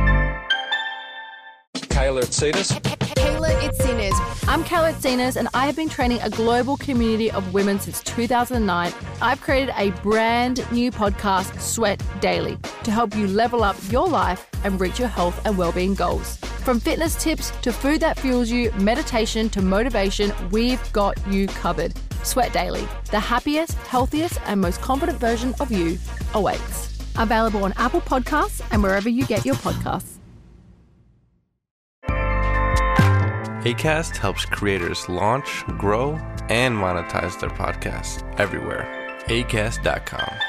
Kayla Itsinas. Kayla Itsinas. I'm Kayla Itsinas, and I have been training a global community of women since two thousand nine. I've created a brand new podcast, Sweat Daily, to help you level up your life and reach your health and well-being goals. From fitness tips to food that fuels you, meditation to motivation, we've got you covered. Sweat Daily, the happiest, healthiest, and most confident version of you awaits. Available on Apple Podcasts and wherever you get your podcasts. Acast helps creators launch, grow, and monetize their podcasts everywhere. acast dot com.